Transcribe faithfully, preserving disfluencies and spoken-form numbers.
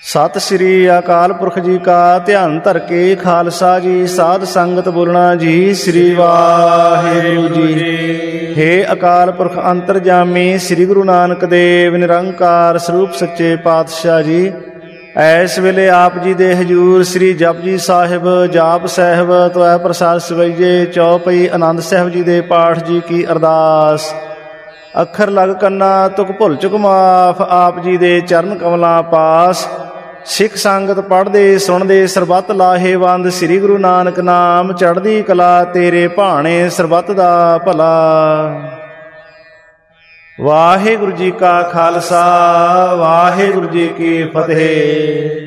ਸਤਿ ਸ੍ਰੀ ਅਕਾਲ ਪੁਰਖ ਜੀ ਕਾ ਧਿਆਨ ਧਰ ਕੇ ਖਾਲਸਾ ਜੀ ਸਾਧ ਸੰਗਤ ਬੋਲਣਾ ਜੀ। ਸ੍ਰੀ ਵਾਹਿਗੁਰੂ ਜੀ। ਹੇ ਅਕਾਲ ਪੁਰਖ ਅੰਤਰਜਾਮੀ ਸ੍ਰੀ ਗੁਰੂ ਨਾਨਕ ਦੇਵ ਨਿਰੰਕਾਰ ਸਰੂਪ ਸੱਚੇ ਪਾਤਸ਼ਾਹ ਜੀ, ਐਸ ਵੇਲੇ ਆਪ ਜੀ ਦੇ ਹਜੂਰ ਸ੍ਰੀ ਜਪਜੀ ਸਾਹਿਬ ਜਾਪ ਸਾਹਿਬ ਤੋਇ ਪ੍ਰਸਾਦ ਸਵਈਏ ਚੌਪਈ ਆਨੰਦ ਸਾਹਿਬ ਜੀ ਦੇ ਪਾਠ ਜੀ ਕੀ ਅਰਦਾਸ। ਅੱਖਰ ਲਗ ਕੰਨਾ ਤੁਕ ਭੁੱਲ ਚੁਕ ਮਾਫ, ਆਪ ਜੀ ਦੇ ਚਰਨ ਕਮਲਾਂ ਪਾਸ। ਸਿੱਖ ਸੰਗਤ ਪੜ੍ਹਦੇ ਸੁਣਦੇ ਸਰਬੱਤ ਲਾਹੇਵੰਦ, ਸ੍ਰੀ ਗੁਰੂ ਨਾਨਕ ਨਾਮ ਚੜ੍ਹਦੀ ਕਲਾ ਤੇਰੇ ਭਾਣੇ ਸਰਬੱਤ ਦਾ ਭਲਾ। ਵਾਹਿਗੁਰੂ ਜੀ ਕਾ ਖਾਲਸਾ ਵਾਹਿਗੁਰੂ ਜੀ ਕੀ ਫਤਿਹ।